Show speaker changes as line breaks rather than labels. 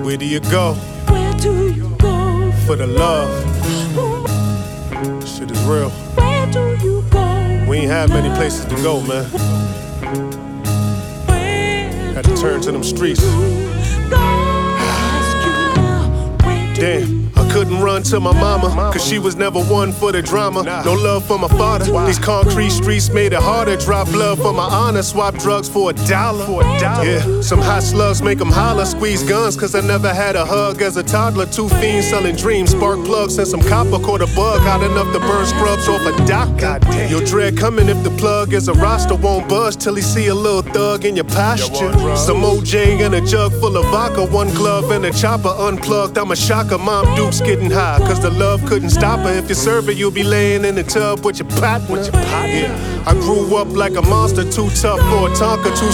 Where do you go
Where do you go
for the love? Shit is real.
Where do you go?
We ain't have many places to go, man. Had to turn to them streets. Damn, I couldn't run to my mama, cause she was never one for the drama. No love for my father. These concrete streets made it harder. Drop blood for my honor, swap drugs for $1. Yeah, some hot slugs make them holler. Squeeze guns cause I never had a hug as a toddler. Two fiends selling dreams, spark plugs and some copper. Caught a bug hot enough to burn scrubs off a dock. Your dread coming if the plug is a roster. Won't buzz till he see a little thug in your posture. Some OJ and a jug full of vodka. One glove and a chopper unplugged. I'm a shocker. Mom Duke's getting high, cause the love couldn't stop her. If you serve her, you'll be laying in the tub with your partner. Yeah. I grew up like a monster, too tough for a Tonka, too